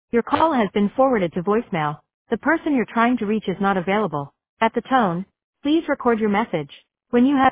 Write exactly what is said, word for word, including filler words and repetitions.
Your call has been forwarded to voicemail. The person you're trying to reach is not available. At the tone, please record your message. When you have